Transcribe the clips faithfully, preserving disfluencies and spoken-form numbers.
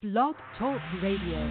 Blog Talk Radio.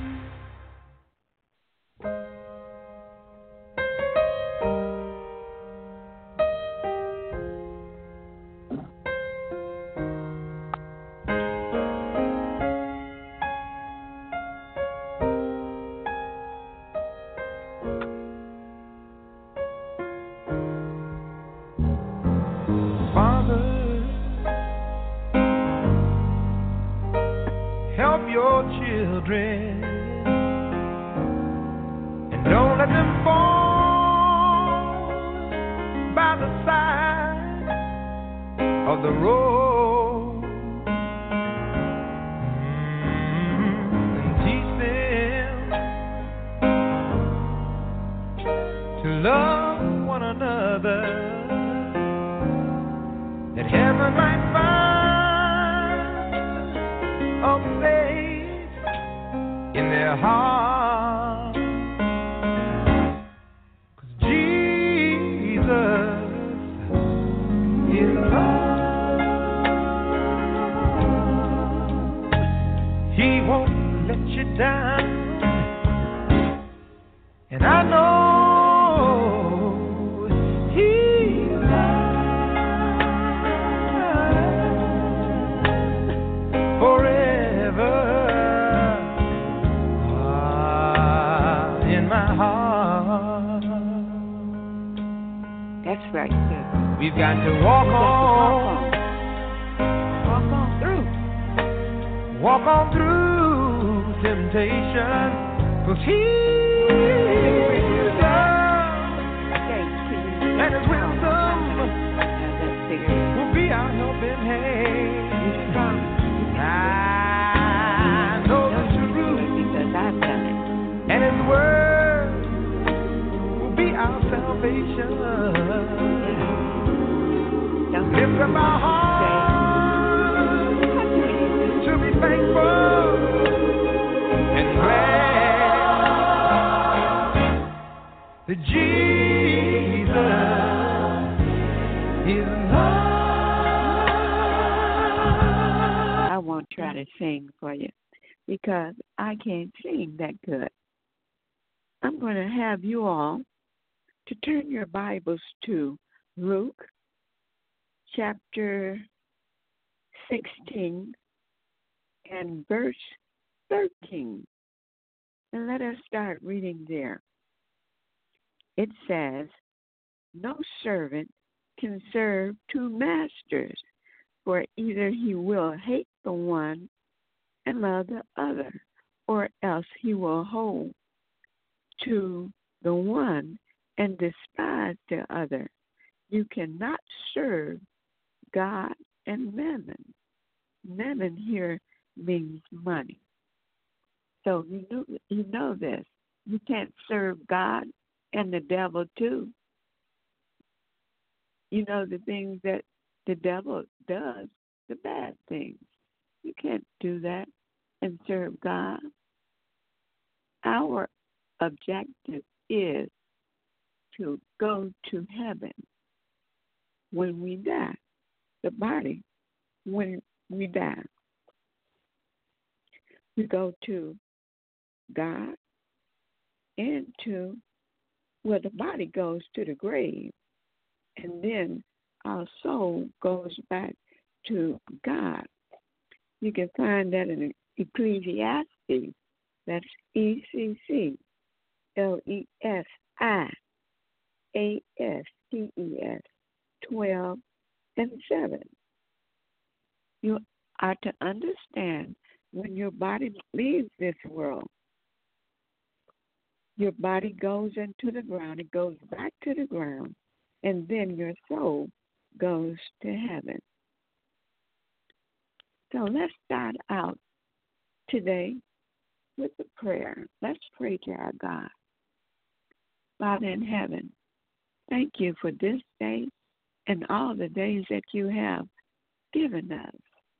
To Luke chapter sixteen and verse thirteen. And let us start reading there. It says, "No servant can serve two masters, for either he will hate the one and love the other, or else he will hold to the one and despise the other. You cannot serve God and mammon." Mammon here means money. So you know, you know this. You can't serve God and the devil too. You know the things that the devil does, the bad things. You can't do that and serve God. Our objective is to go to heaven when we die, the body when we die. We go to God and to, well, the body goes to the grave, and then our soul goes back to God. You can find that in Ecclesiastes. That's E C C L E S I A S T E S twelve and seven. You are to understand when your body leaves this world, your body goes into the ground, it goes back to the ground, and then your soul goes to heaven. So let's start out today with a prayer. Let's pray to our God. Father in heaven, thank you for this day and all the days that you have given us.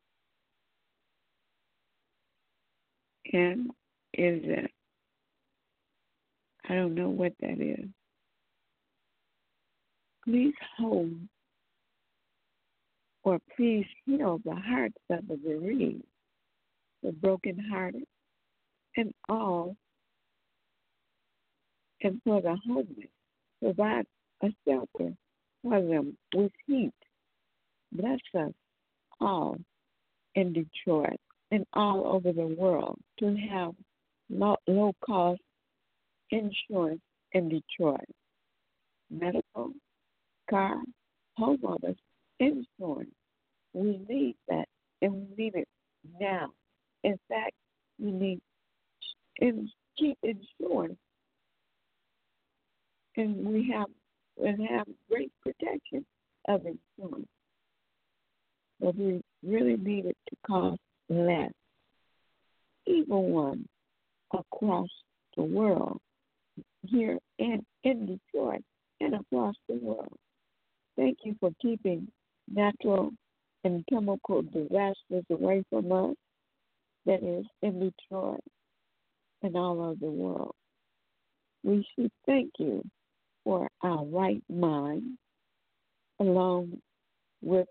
And is it, I don't know what that is. Please hold or please heal the hearts of the bereaved. the brokenhearted, and all, and for the homeless. Provide a shelter for them with heat. Bless us all in Detroit and all over the world to have low, low cost insurance in Detroit. Medical, car, homeowners insurance. We need that, and we need it now. In fact, we need in, cheap insurance, and we have and have great protection of insurance. But we really need it to cost less. Even one across the world, here in, in Detroit and across the world. Thank you for keeping natural and chemical disasters away from us, that is, in Detroit and all over the world. We should thank you for our right mind, along with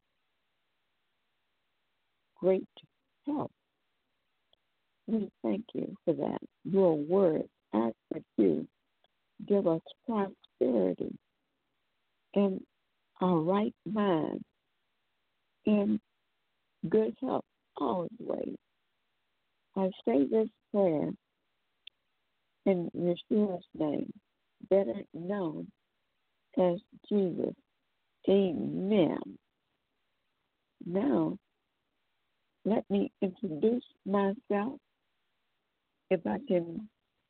great health. We thank you for that. Your word, ask that you give us prosperity and our right mind and good health always. I say this prayer in Yeshua's name, better known as Jesus. Amen. Now, let me introduce myself. If I can,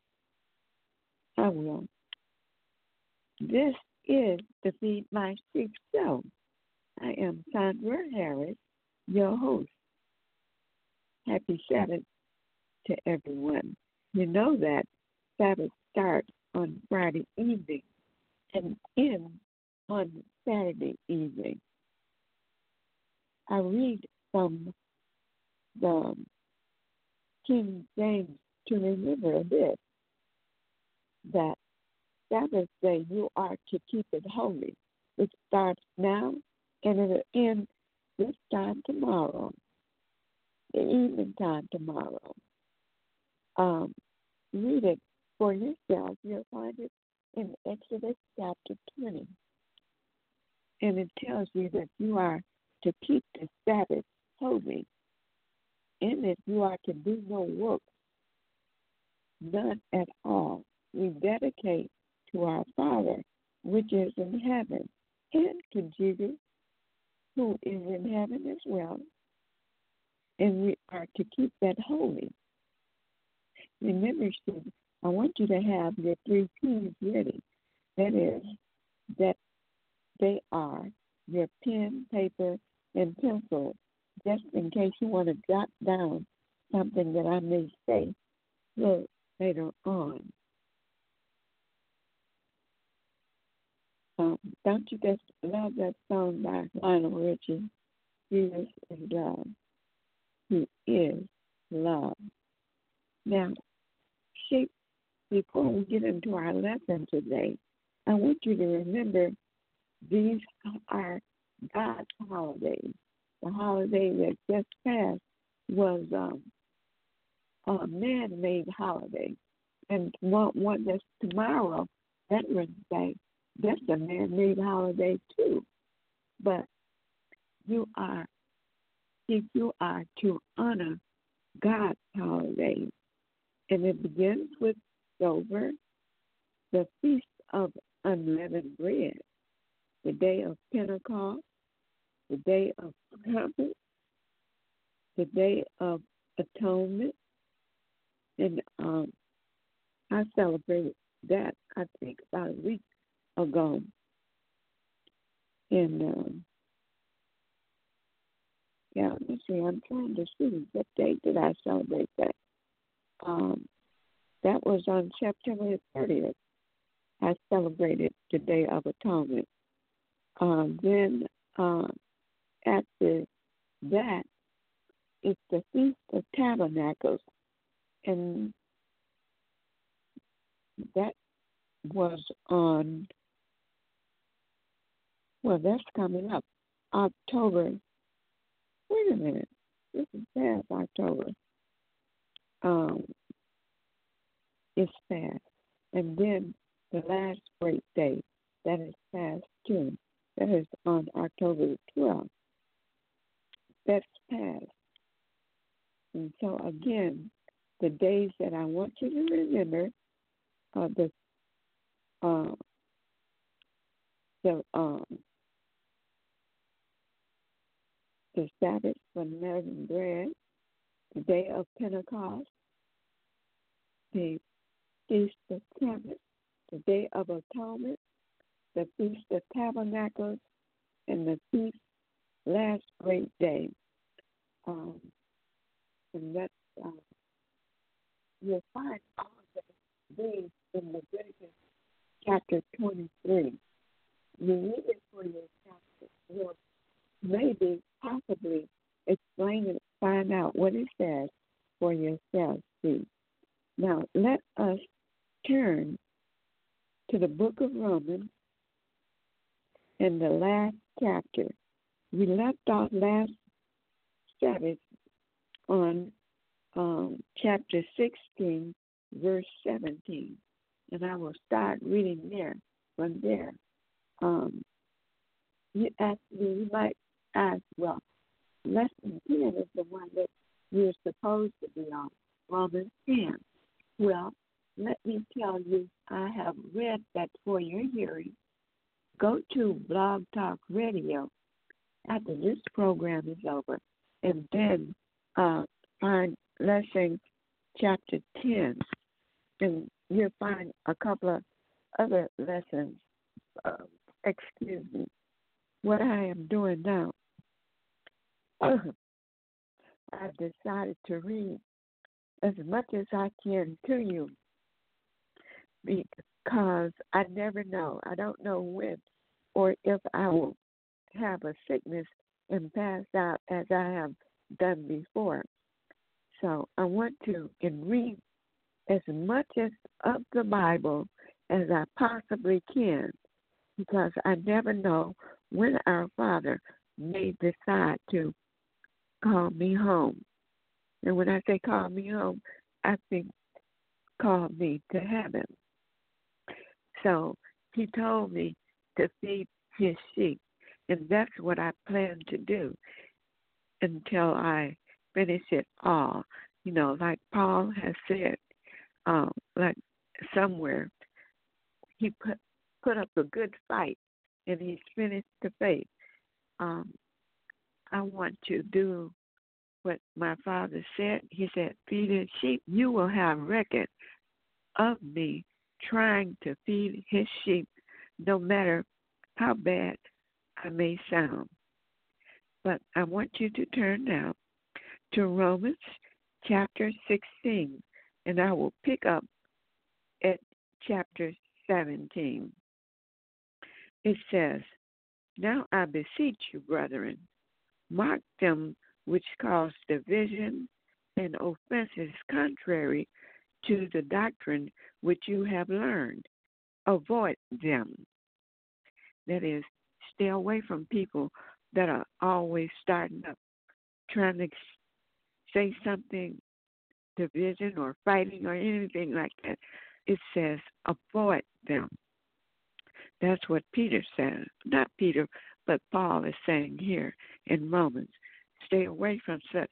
I will. This is the Feed My Sheep Show. I am Sandra Harris, your host. Happy Sabbath to everyone. You know that Sabbath starts on Friday evening and ends on Saturday evening. I read from the King James to remember this, that Sabbath day you are to keep it holy. It starts now and it'll end this time tomorrow, the evening time tomorrow. Um, read it for yourself. You'll find it in Exodus chapter twenty. And it tells you that you are to keep the Sabbath holy. In it, you are to do no work, none at all. We dedicate to our Father, which is in heaven, and to Jesus, who is in heaven as well. And we are to keep that holy. Remember, students, I want you to have your three P's ready. That is, that they are your pen, paper, and pencil, just in case you want to jot down something that I may say later on. Um, don't you just love that song by Lionel Richie? Jesus is love. He is love. Now, sheep, before we get into our lesson today, I want you to remember these are God's holidays. The holiday that just passed was um, a man-made holiday. And one, one that's tomorrow, Veterans Day, that's a man-made holiday too. But you are, if you are to honor God's holidays, and it begins with Sober, the Feast of Unleavened Bread, the Day of Pentecost, the Day of Trumpets, the Day of Atonement, and um, I celebrated that, I think, about a week ago. And, um, yeah, let's see, I'm trying to see what date did I celebrate that. Um, that was on September thirtieth. I celebrated the Day of Atonement. Uh, then uh, after that, it's the Feast of Tabernacles, and that was on, well, that's coming up, October. Wait a minute, this is past October. is past. And then the last great day, that is past too. That is on October twelfth. That's past. And so again, the days that I want you to remember are the uh, the um, the Sabbath for unleavened bread, the day of Pentecost, the Feast of Trumpets, the Day of Atonement, the Feast of Tabernacles, and the Feast Last Great Day. Um, and that's, uh, you'll find all of these in Leviticus chapter twenty-three. You read it for yourself. You'll maybe, possibly, explain it, find out what it says for yourself. See. Now, let us turn to the book of Romans in the last chapter. We left off last Sabbath on um, chapter sixteen, verse seventeen. And I will start reading there from there. Um, you ask me, you might ask, well, lesson ten is the one that you're supposed to be on, Romans ten. Well, let me tell you, I have read that for your hearing. Go to Blog Talk Radio after this program is over, and then uh, find lesson chapter ten, and you'll find a couple of other lessons. Uh, excuse me. What I am doing now, I've decided to read as much as I can to you, because I never know. I don't know when or if I will have a sickness and pass out as I have done before. So I want to and read as much as of the Bible as I possibly can, because I never know when our Father may decide to call me home. And when I say call me home, I think call me to heaven. So he told me to feed his sheep, and that's what I plan to do until I finish it all. You know, like Paul has said, um, like somewhere, he put put up a good fight, and he's finished the faith. Um, I want to do what my Father said. He said, feed his sheep. You will have record of me trying to feed his sheep, no matter how bad I may sound. But I want you to turn now to Romans chapter sixteen, and I will pick up at chapter seventeen. It says, now I beseech you, brethren, mark them which cause division and offenses contrary to the doctrine which you have learned. Avoid them. That is, stay away from people that are always starting up, trying to say something, division or fighting or anything like that. It says, avoid them. That's what Peter said. Not Peter, but Paul is saying here in Romans. Stay away from such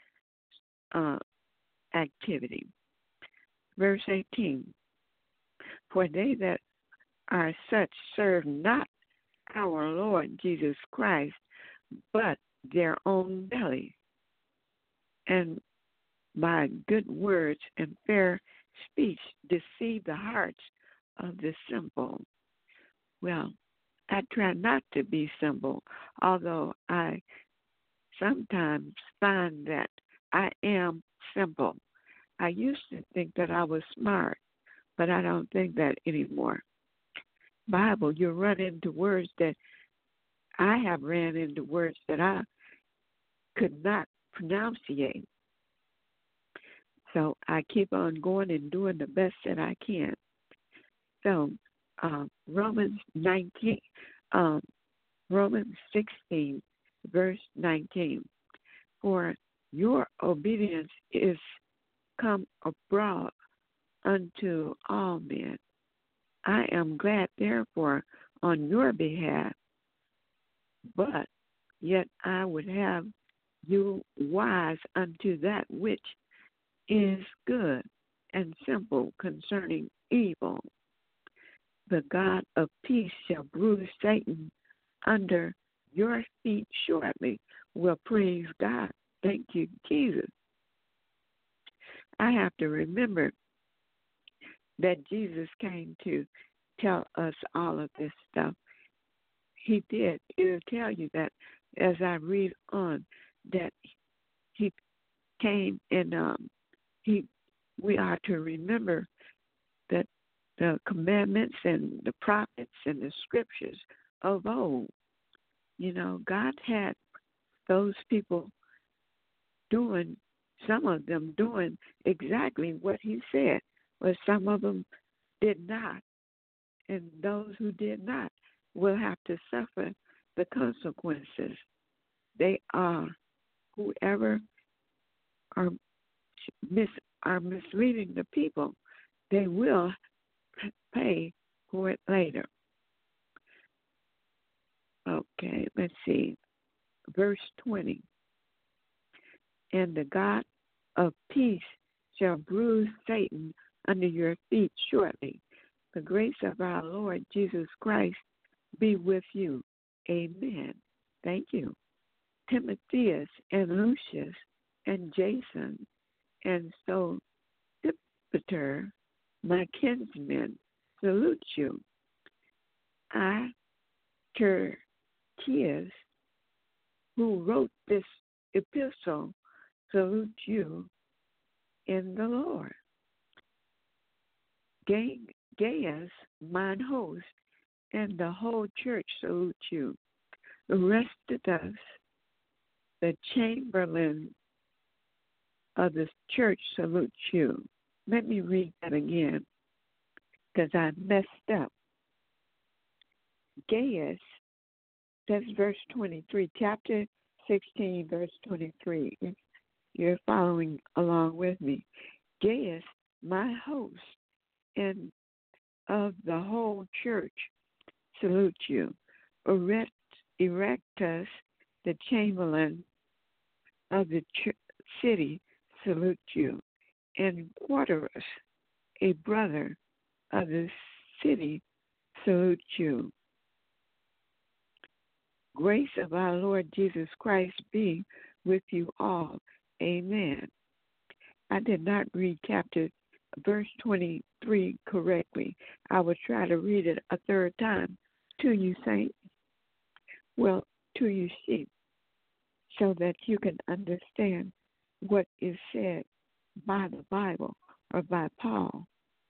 uh, activity. Verse eighteen, for they that are such serve not our Lord Jesus Christ, but their own belly, and by good words and fair speech deceive the hearts of the simple. Well, I try not to be simple, although I sometimes find that I am simple. I used to think that I was smart, but I don't think that anymore. Bible, you run into words that I have ran into words that I could not pronunciate. So I keep on going and doing the best that I can. So uh, Romans nineteen, um, Romans sixteen, verse nineteen. For your obedience is come abroad unto all men. I am glad, therefore, on your behalf, but yet I would have you wise unto that which is good and simple concerning evil. The God of peace shall bruise Satan under your feet shortly. Well, praise God. Thank you, Jesus. I have to remember that Jesus came to tell us all of this stuff. He did. It'll tell you that as I read on, that he came and um, he. we are to remember that the commandments and the prophets and the scriptures of old, you know, God had those people doing, some of them doing exactly what he said, but some of them did not. And those who did not will have to suffer the consequences. They are, whoever are mis are misleading the people, they will pay for it later. Okay, let's see. Verse twenty. And the God of peace shall bruise Satan under your feet shortly. The grace of our Lord Jesus Christ be with you. Amen. Thank you. Timotheus and Lucius and Jason and Sosipater, my kinsmen, salute you. I, Tertius, who wrote this epistle, salute you in the Lord. Gaius, mine host, and the whole church salute you. Aristarchus, the chamberlain of the church, salutes you. Let me read that again, because I messed up. Gaius, that's verse twenty-three, chapter sixteen, verse twenty-three. If you're following along with me. Gaius, my host, and of the whole church, salute you. Erect, Erectus, the chamberlain of the ch- city, salute you. And Quarterus, a brother of the city, salute you. Grace of our Lord Jesus Christ be with you all. Amen. I did not read chapter verse twenty-three correctly. I will try to read it a third time to you, saints. Well, to you, sheep, so that you can understand what is said by the Bible or by Paul.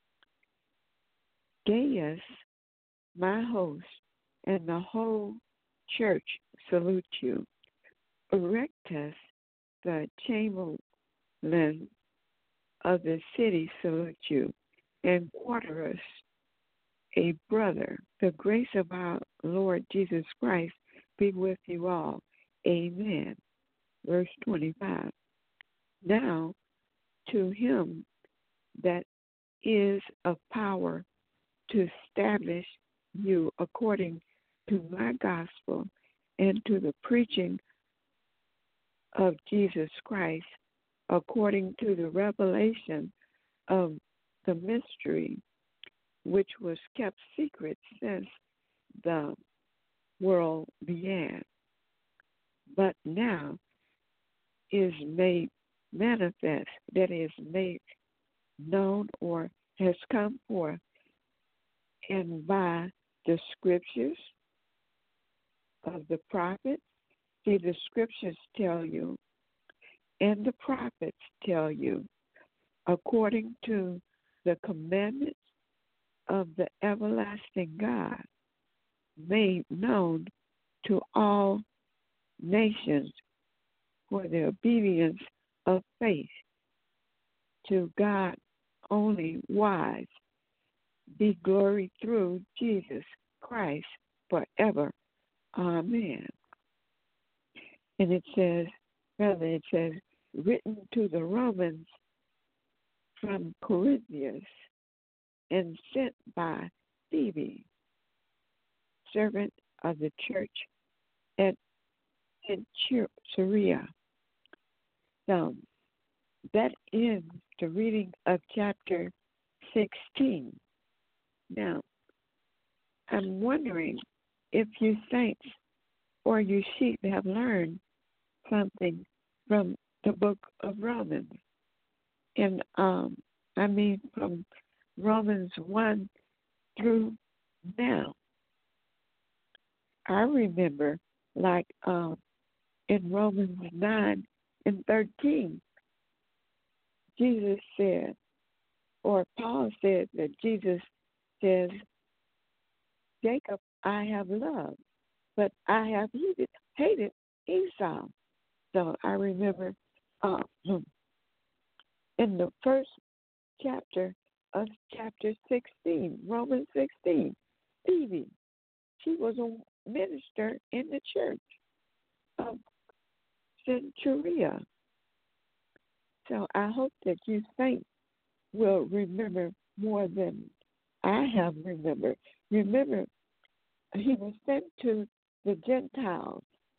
Gaius, my host, and the whole church salute you. Erectus, the chamberlain of the city, salute you. And Quarterus, a brother. The grace of our Lord Jesus Christ be with you all. Amen. Verse twenty-five. Now to him that is of power to establish you according to my gospel and to the preaching of Jesus Christ, according to the revelation of the mystery which was kept secret since the world began, but now is made manifest, that is made known or has come forth, and by the scriptures of the prophets. See, the scriptures tell you, and the prophets tell you, according to the commandments of the everlasting God, made known to all nations for the obedience of faith to God only wise, be glory through Jesus Christ forever. Amen. And it says, rather it says, written to the Romans from Corinthians and sent by Phoebe, servant of the church at Caesarea. So that ends the reading of chapter sixteen. Now, I'm wondering if you saints or you sheep have learned something from the book of Romans. And um, I mean from Romans one through now. I remember like um, in Romans nine and thirteen, Jesus said, or Paul said that Jesus says, Jacob I have loved, but I have hated, hated Esau. So I remember uh, in the first chapter of chapter sixteen, Romans sixteen, Phoebe, she was a minister in the church of Centuria. So I hope that you saints will remember more than I have remembered. Remember, he was sent to the Gentiles,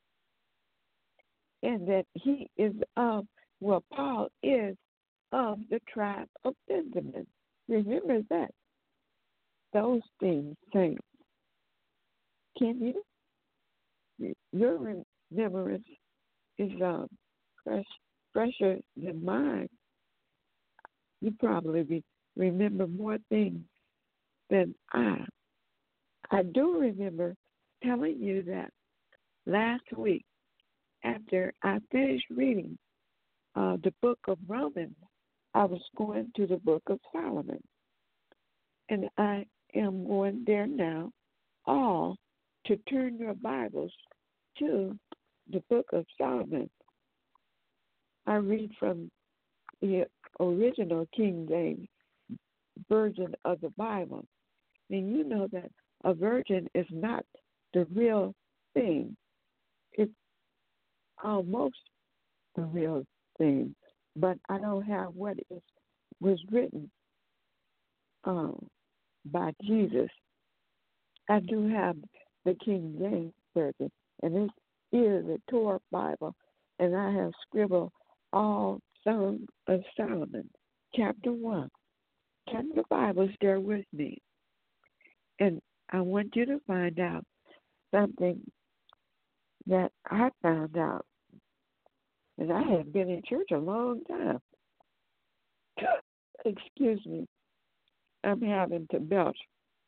and that he is of, well, Paul is of the tribe of Benjamin. Remember that. Those things, saints. Can you? Your remembrance is um, fresh, fresher than mine. You probably be, remember more things than I. I do remember telling you that last week, after I finished reading uh, the book of Romans, I was going to the book of Solomon. And I am going there now, all to turn your Bibles to the book of Solomon. I read from the original King James version of the Bible. And you know that a virgin is not the real thing. It's almost the real thing. But I don't have what is, was written um, by Jesus. I do have the King James version, and this is the Torah Bible, and I have scribbled all Song of Solomon, chapter one. Turn the Bibles there with me. And I want you to find out something that I found out. And I have been in church a long time. Excuse me. I'm having to belch.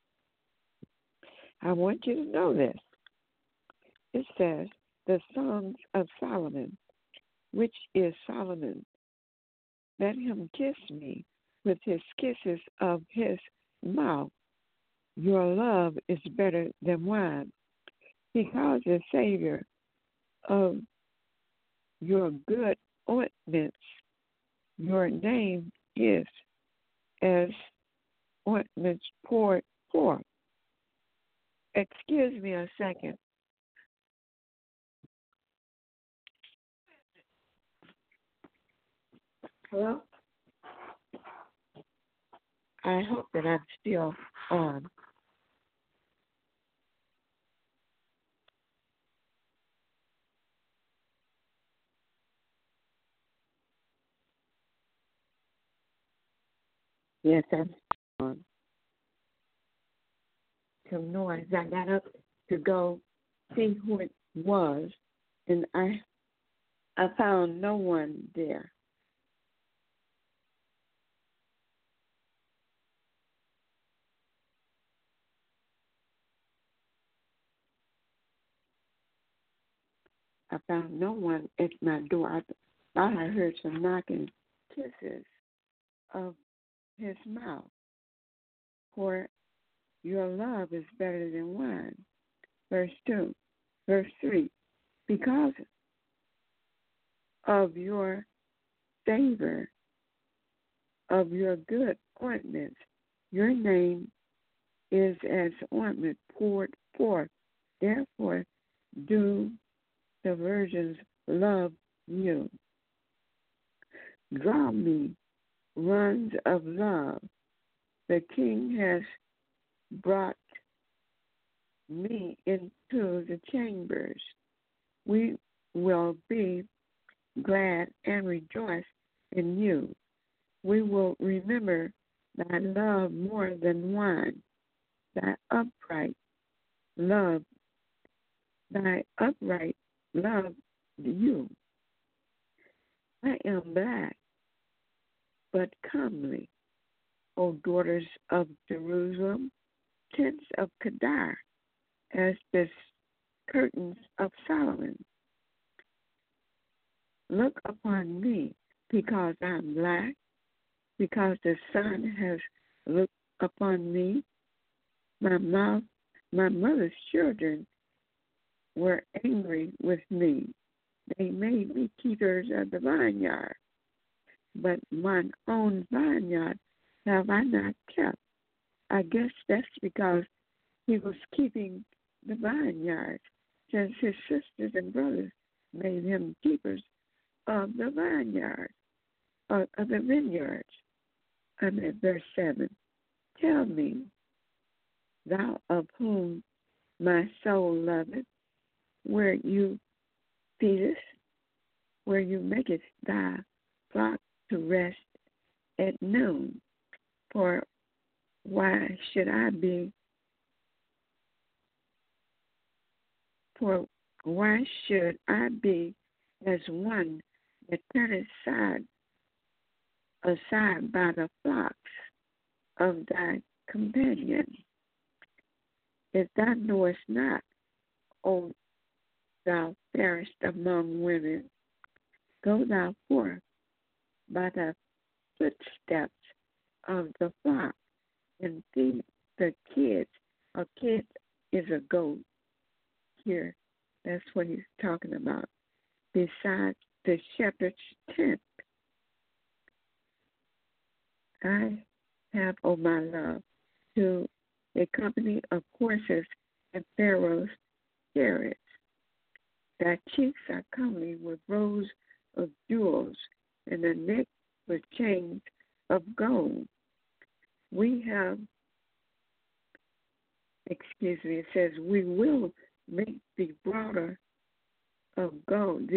I want you to know this. It says, the Songs of Solomon, which is Solomon. Let him kiss me with his kisses of his mouth. Your love is better than wine. He calls the Savior of your good ointments. Your name is as ointments poured forth. Excuse me a second. Hello? I hope that I'm still on. Yes, I'm on. Some noise. I got up to go see who it was, and I I found no one there. I found no one at my door. I thought I heard some knocking kisses of his mouth. For your love is better than wine. Verse two. Verse three. Because of your favor, of your good ointments, your name is as ointment poured forth. Therefore, do the virgins love you. Draw me runs of love. The King has brought me into the chambers. We will be glad and rejoice in you. We will remember thy love more than wine, thy upright love, thy upright love you. I am black, but comely, O daughters of Jerusalem, tents of Kedar, as the curtains of Solomon. Look upon me, because I'm black, because the sun has looked upon me. My mouth, my mother's children were angry with me. They made me keepers of the vineyard, but mine own vineyard have I not kept. I guess that's because he was keeping the vineyard, since his sisters and brothers made him keepers of the vineyard, uh, of the vineyards. I'm at verse seven. Tell me, thou of whom my soul loveth, where you feedest, where you makest thy flock to rest at noon. For why should I be, for why should I be as one that turneth aside, aside by the flocks of thy companion? If thou knowest not, O thou fairest among women, go thou forth by the footsteps of the flock and feed the kids. A kid is a goat here. That's what he's talking about. Besides the shepherd's tent, I have, O my love, to a company of horses and Pharaoh's chariots. Thy cheeks are comely with rows of jewels, and the neck with chains of gold. We have, excuse me, it says, we will make thee broader of gold.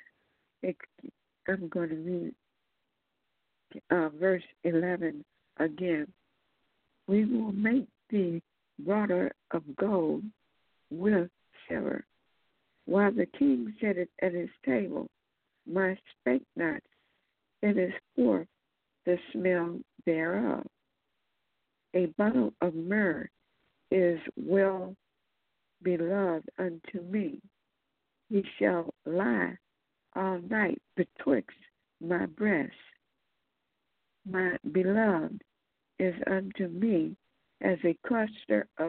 I'm going to read uh, verse eleven again. We will make thee broader of gold with silver. While the king sitteth at his table, my spikenard sendeth forth the smell thereof. A bottle of myrrh is well beloved unto me. He shall lie all night betwixt my breasts. My beloved is unto me as a cluster of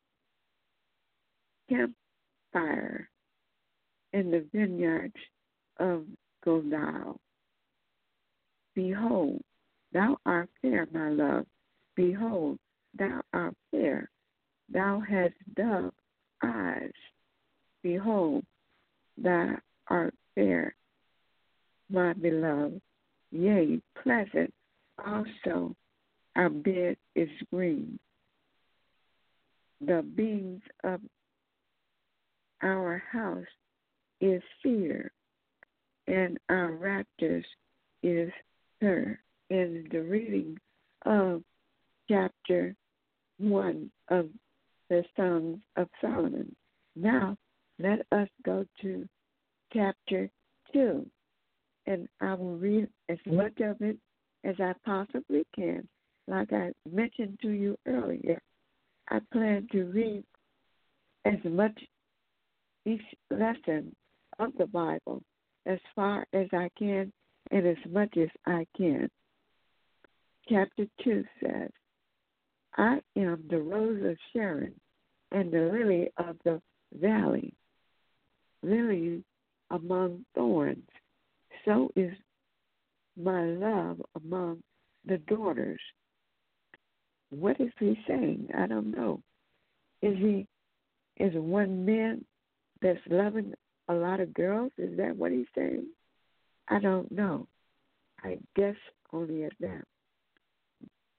campfire in the vineyards of Godal. Behold, thou art fair, my love. Behold, thou art fair. Thou hast dove eyes. Behold, thou art fair, my beloved. Yea, pleasant also our bed is green. The beams of our house is cedar, and our rafters is fir. In the reading of chapter one of the Songs of Solomon. Now, let us go to chapter two, and I will read as much of it as I possibly can. Like I mentioned to you earlier, I plan to read as much each lesson of the Bible as far as I can and as much as I can. Chapter two says, I am the rose of Sharon and the lily of the valley, lily among thorns. So is my love among the daughters. What is he saying? I don't know. Is he is one man that's loving a lot of girls? Is that what he's saying? I don't know. I guess only at that.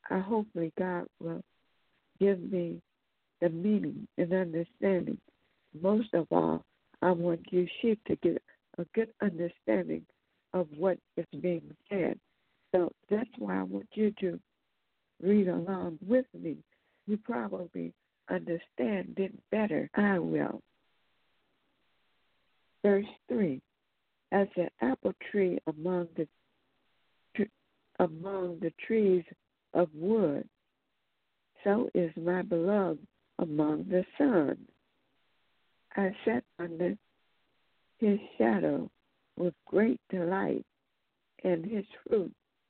I hopefully God will give me the meaning and understanding. Most of all, I want you sheep to get a good understanding of what is being said. So that's why I want you to read along with me. You probably understand it better. I will. Verse three. As the apple tree among the tr- among the trees of wood, so is my beloved among the sons. I sat under his shadow with great delight, and his fruit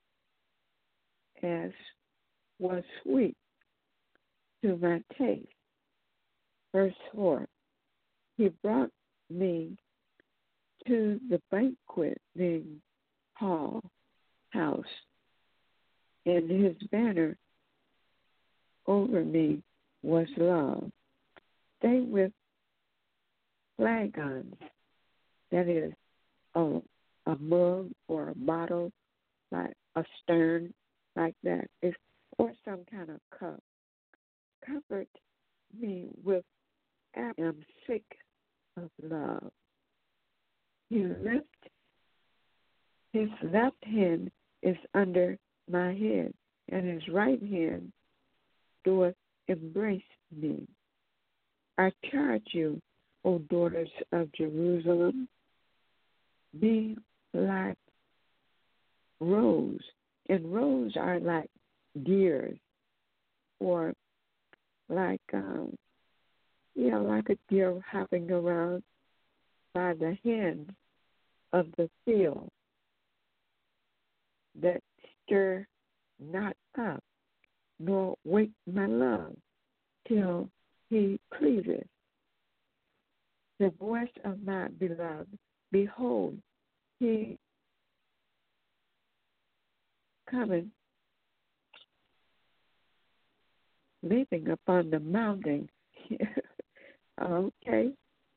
as was sweet to my taste. Verse four. He brought me to the banqueting hall house, and his banner over me was love. They with flagons, that is a, a mug or a bottle, like a stern, like that, is, or some kind of cup. Comfort me with, I am sick of love. He lift, his left hand is under my head, and his right hand doeth embrace me. I charge you, O daughters of Jerusalem, be like roes, and roes are like deers, or like um, you know, like a deer hopping around by the hand of the field, that stir not up, nor wake my love till he pleaseth. The voice of my beloved, behold, he cometh leaping upon the mountain. Okay.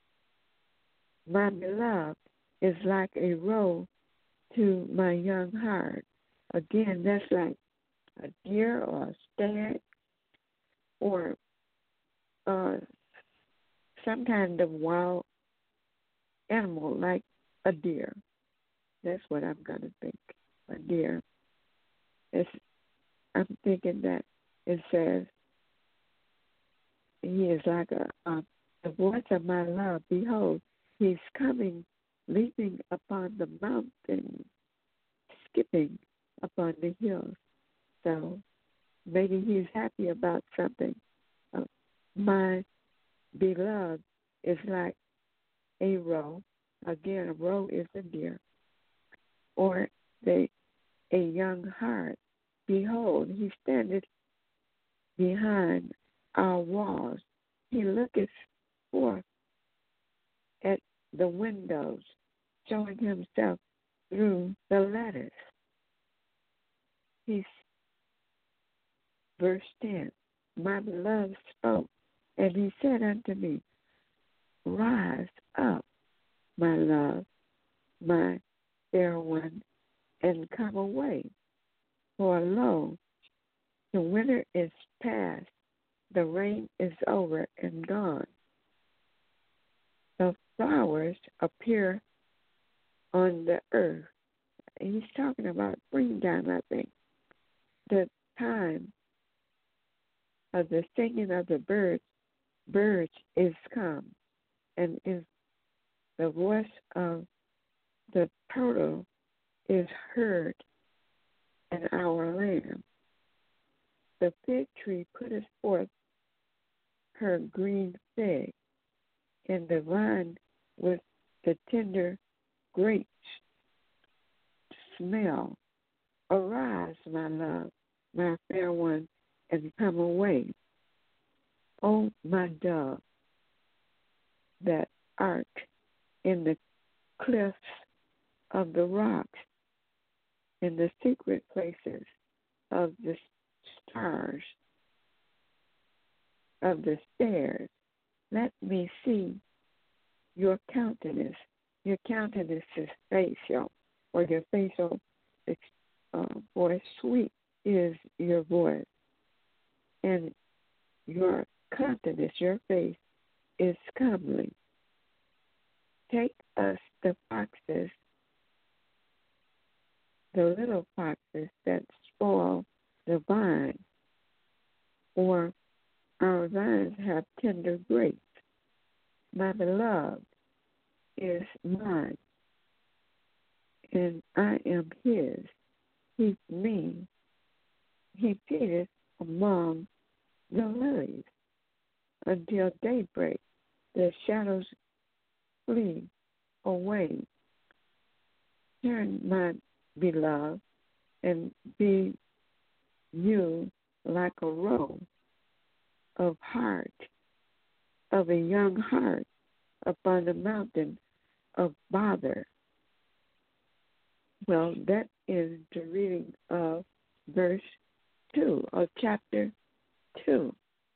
My beloved is like a roe to my young heart. Again, that's like a deer or a stag or uh, some kind of wild animal like a deer. That's what I'm going to think, a deer. It's, I'm thinking that it says, he is like a, a the voice of my love. Behold, he's coming, leaping upon the mountain, skipping upon the hills. So maybe he's happy about something. Uh, my beloved is like a roe. Again, a roe is a deer. Or the a young hart. Behold, he standeth behind our walls. He looketh forth at the windows, showing himself through the lattice. He's verse ten. My beloved spoke, and he said unto me, rise up, my love, my fair one, and come away. For lo, the winter is past, the rain is over and gone. The flowers appear on the earth. He's talking about springtime, I think. The time of the singing of the birds, birds is come, and is the voice of the turtle is heard in our land. The fig tree putteth forth her green fig, and the vine with the tender grapes smell. Arise, my love, my fair one, and come away. O my dove, that art in the cliffs of the rocks, in the secret places of the stars, of the stairs, let me see your countenance. Your countenance is facial, or your facial uh, voice sweet is your voice, and your countenance, your face, is comely. Take us the foxes, the little foxes that spoil the vine, or our vines have tender grapes. My beloved is mine, and I am his. He's me. He feedeth among the lilies until daybreak. The shadows flee away. Turn, my beloved, and be you like a roe of heart, of a young hart upon the mountain of bother. Well, that is the reading of verse two, of chapter two.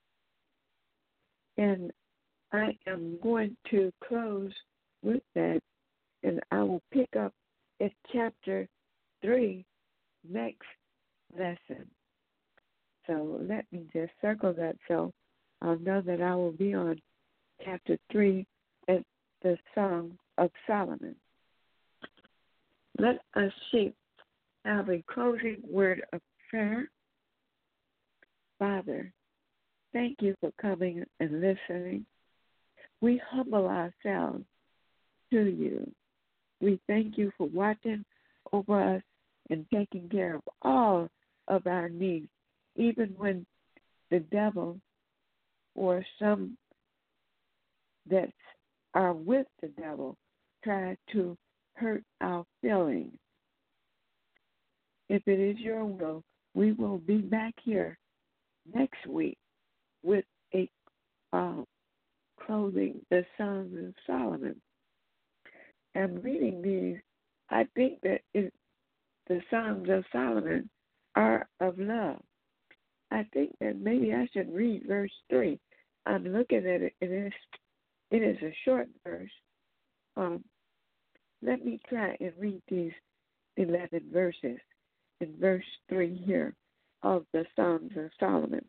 And I am going to close with that, and I will pick up at chapter three next lesson. So let me just circle that so I'll know that I will be on chapter three at the Song of Solomon. Let us seek have a closing word of prayer. Father, thank you for coming and listening. We humble ourselves to you. We thank you for watching over us and taking care of all of our needs, even when the devil or some that are with the devil try to hurt our feelings. If it is your will, we will be back here next week with a uh, closing the Songs of Solomon. And reading these, I think that it, the Songs of Solomon are of love. I think that maybe I should read verse three. I'm looking at it, and it is, it is a short verse. Um, let me try and read these eleven verses in verse three here of the Songs of Solomon.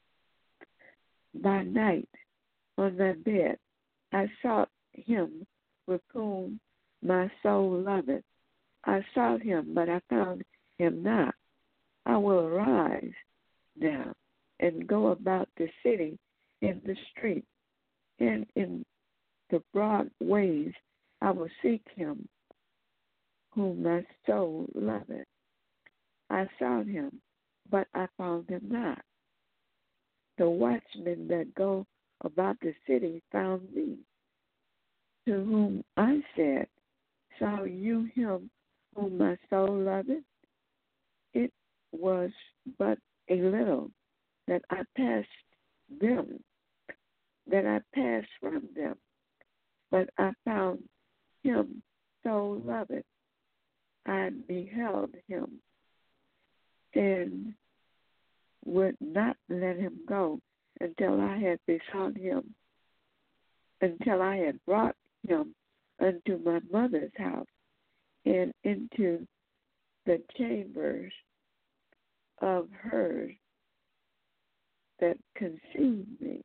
By night, on my bed, I sought him with whom my soul loveth. I sought him, but I found him not. I will arise now and go about the city in the street, and in the broad ways I will seek him whom my soul loveth. I sought him, but I found him not. The watchmen that go about the city found me, to whom I said, saw you him whom my soul loveth? It was but a little that I passed them, that I passed from them, but I found him so loveth. I beheld him and would not let him go until I had besought him, until I had brought him unto my mother's house and into the chambers of hers that conceived me.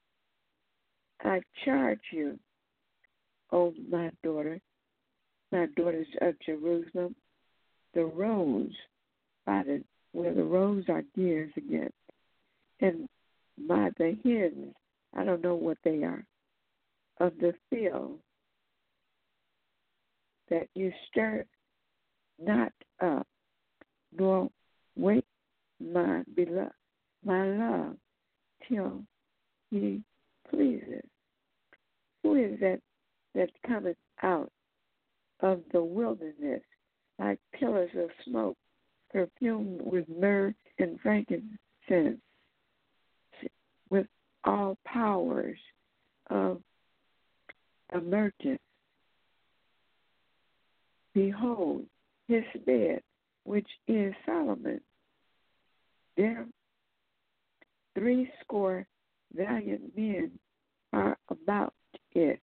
I charge you, O my daughter, my daughters of Jerusalem, the roes by the where the roes are gears again, and by the hens, I don't know what they are, of the field, that you stir not up, nor wait my beloved, my love, till he pleases. Who is that that cometh out of the wilderness like pillars of smoke, perfumed with myrrh and frankincense, with all powers of a merchant? Behold, his bed, which is Solomon, there three score valiant men are about it.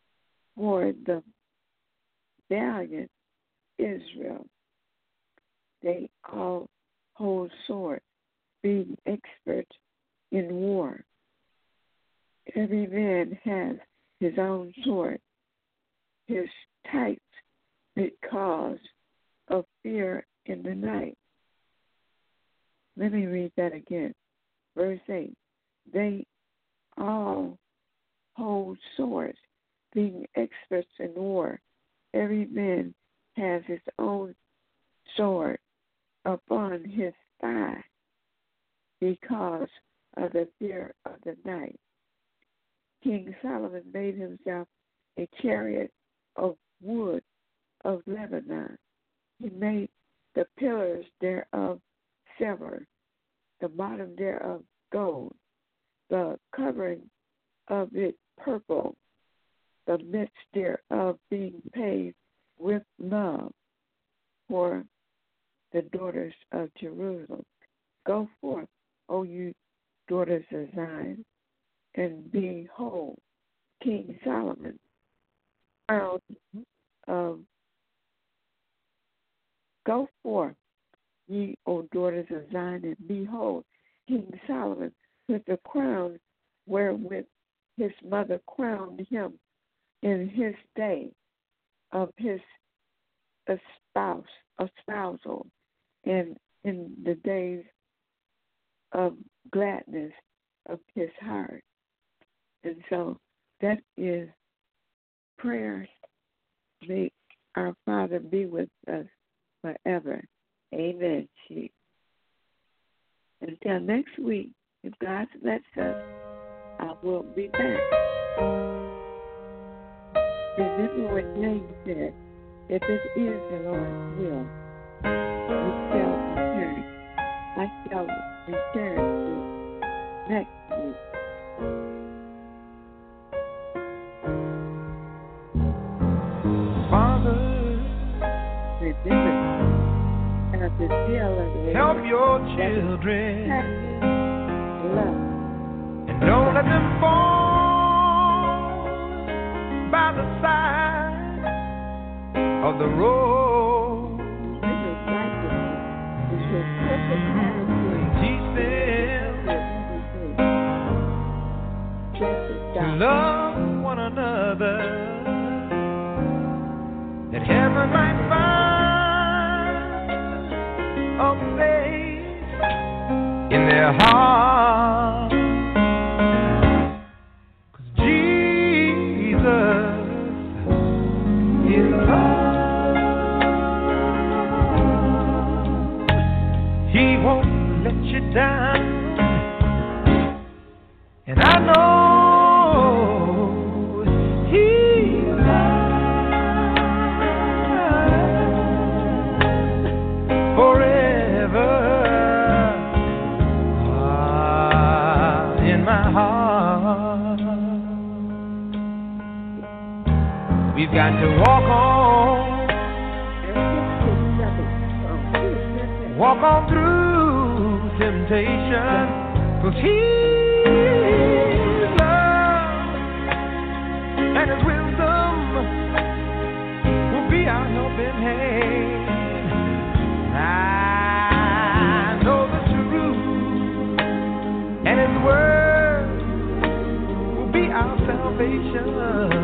For the valiant Israel, They all hold swords, being experts in war. Every man has his own sword, his types because of fear in the night. Let me read that again. Verse eight. They all hold swords, being experts in war. Every man has his own sword upon his thigh because of the fear of the night. King Solomon made himself a chariot of wood of Lebanon. He made the pillars thereof silver, the bottom thereof gold, the covering of it purple, the midst thereof being paved with love for the daughters of Jerusalem. Go forth, O you daughters of Zion, and behold, King Solomon, crown of Go forth, ye, O daughters of Zion, and behold, King Solomon with the crown wherewith his mother crowned him in his day of his espouse, espousal, and in the days of gladness of his heart. And so that is prayer. May our Father be with us forever. Amen. Chief. Until next week, if God lets us, I will be back. Remember what James said, if it is the Lord's will, we shall return. I shall return to next week. Father, remember, as the seal of the help your children love, and don't let them fall by the side of the road. Teach them to love one another, that heaven might find a place in their heart. 'Cause Jesus is love. He won't let you down, and I know we've got to walk on, walk on through temptation, 'cause His love and His wisdom will be our helping hand. I know the truth, and His word will be our salvation.